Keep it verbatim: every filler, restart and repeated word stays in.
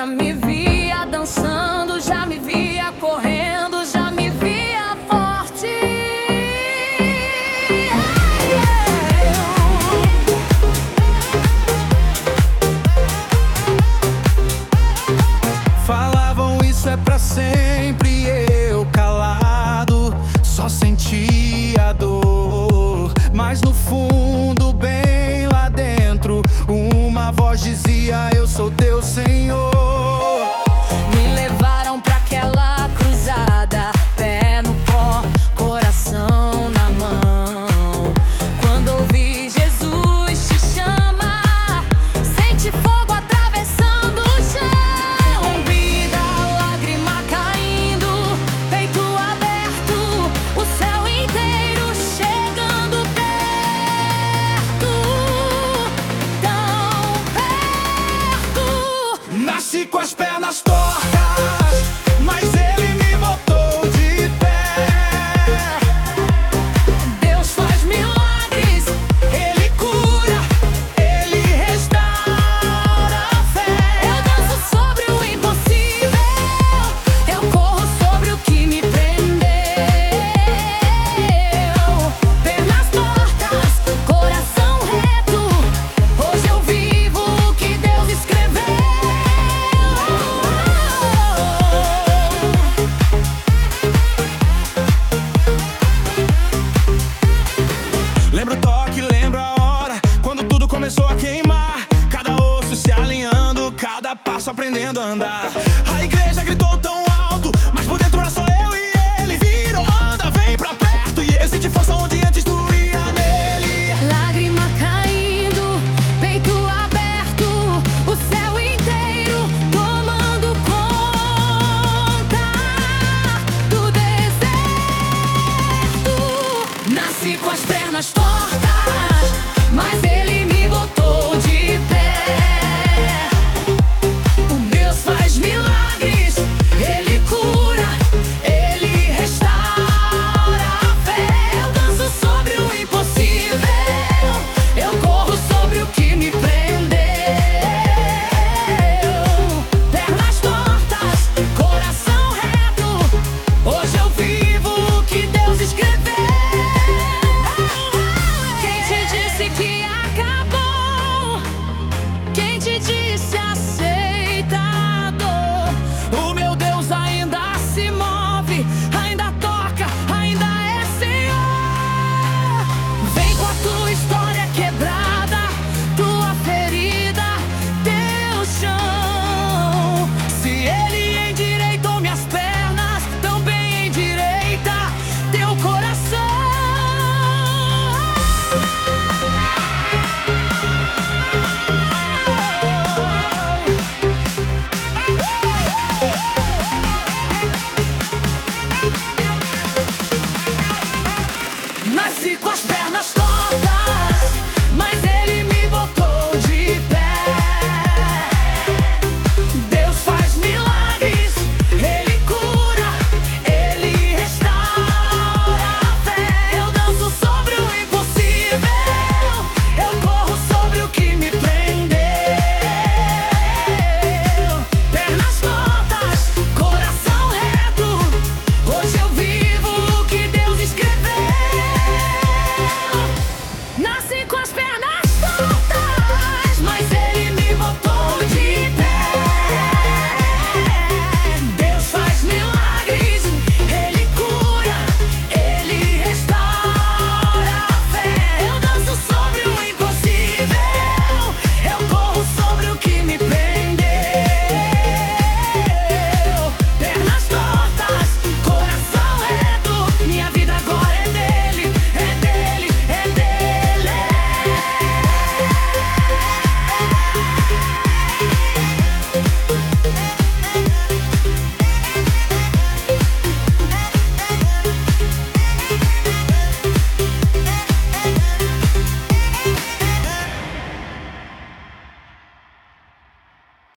já me via dançando, já me via correndo, já me via forte. Falavam isso é pra sempre, e eu calado só sentia dor. Mas no fundo, bem lá dentro, uma voz dizia: eu sou teu Senhor. Me levaram pra aquela cruzada, pé no pó, coração na mão. Quando ouvi Jesus te chama, sente fogo atravessando o chão. Vida, lágrima caindo, peito aberto, o céu inteiro chegando perto, tão perto. Nasci com as pernas tortas, mas ele